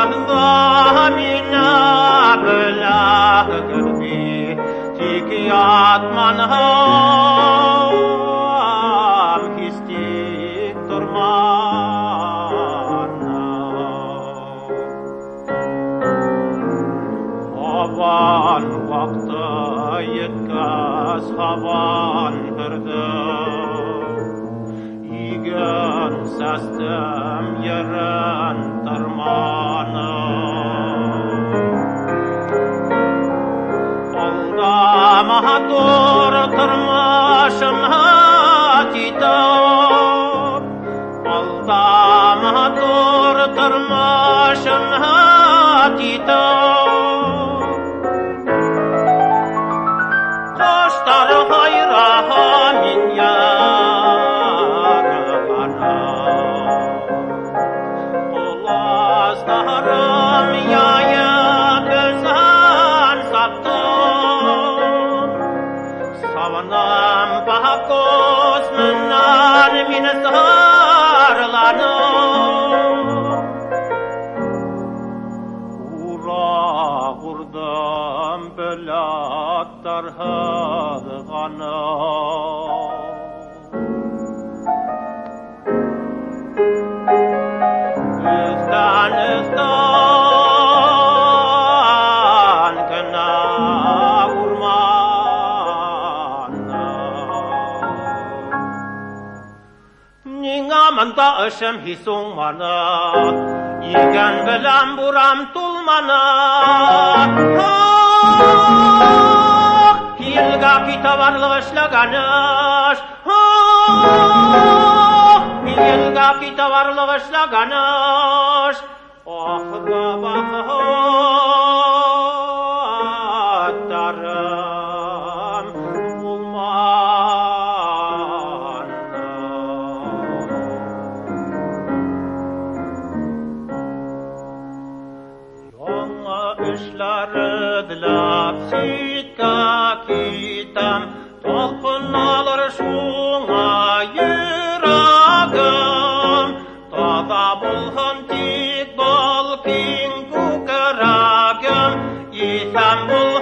Allah mina belah gırbi Tiki atmanam histik durmana Havan vakti yetkaz havan hırdı Igen sestim yerin tırmanı Aldama dur tırmışım hatitar Aldama dur tırmışım hatitar Koştar hayra min yarına Kulazlarım yayıp özan saptım Savanam bakos minar min sarlanım Ura vurdum belattar hırgana Özdan kına urmana Ningamanda ışım hisumana Igen bilen buram tulmana Hilga pita varlık işlaganış Hilga pita varlık işlaganış Ahıra bakatlarım bulmana Yolga işleri dilap sitka kitam Tolpun alır şuna yüragım Tada bulhun tik bol king kukaragım Yitham bul